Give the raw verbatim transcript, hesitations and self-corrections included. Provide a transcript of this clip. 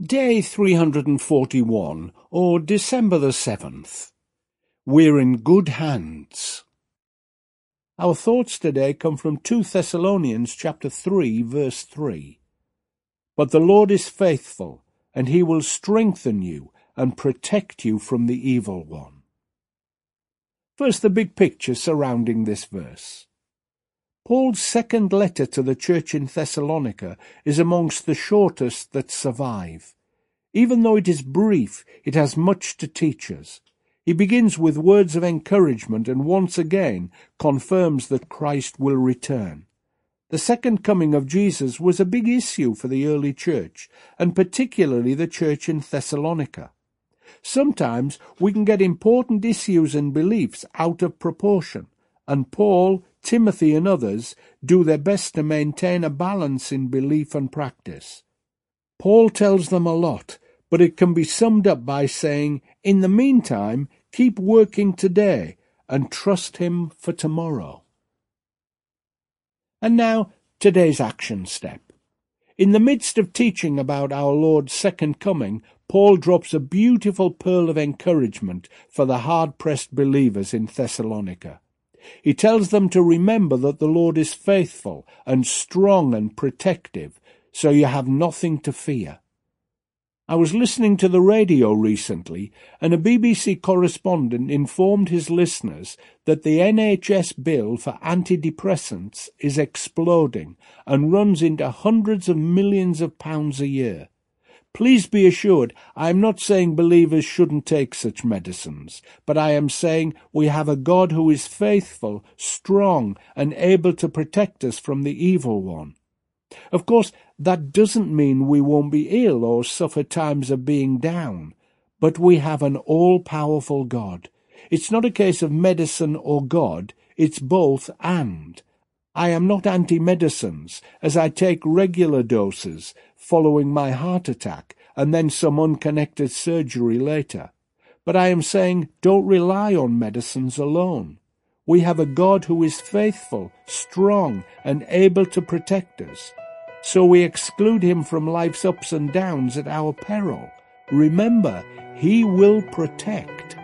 Day three hundred forty-one, or December the seventh. We're in good hands. Our thoughts today come from Second Thessalonians chapter three, verse three. But the Lord is faithful, and he will strengthen you and protect you from the evil one. First, the big picture surrounding this verse. Paul's second letter to the church in Thessalonica is amongst the shortest that survive. Even though it is brief, it has much to teach us. He begins with words of encouragement and once again confirms that Christ will return. The second coming of Jesus was a big issue for the early church, and particularly the church in Thessalonica. Sometimes we can get important issues and beliefs out of proportion, and Paul, Timothy and others do their best to maintain a balance in belief and practice. Paul tells them a lot, but it can be summed up by saying, in the meantime, keep working today and trust him for tomorrow. And now, today's action step. In the midst of teaching about our Lord's second coming, Paul drops a beautiful pearl of encouragement for the hard-pressed believers in Thessalonica. He tells them to remember that the Lord is faithful and strong and protective, so you have nothing to fear. I was listening to the radio recently, and a B B C correspondent informed his listeners that the N H S bill for antidepressants is exploding and runs into hundreds of millions of pounds a year. Please be assured, I am not saying believers shouldn't take such medicines, but I am saying we have a God who is faithful, strong, and able to protect us from the evil one. Of course, that doesn't mean we won't be ill or suffer times of being down, but we have an all-powerful God. It's not a case of medicine or God, it's both and. I am not anti-medicines, as I take regular doses following my heart attack and then some unconnected surgery later. But I am saying don't rely on medicines alone. We have a God who is faithful, strong, and able to protect us. So we exclude him from life's ups and downs at our peril. Remember, he will protect.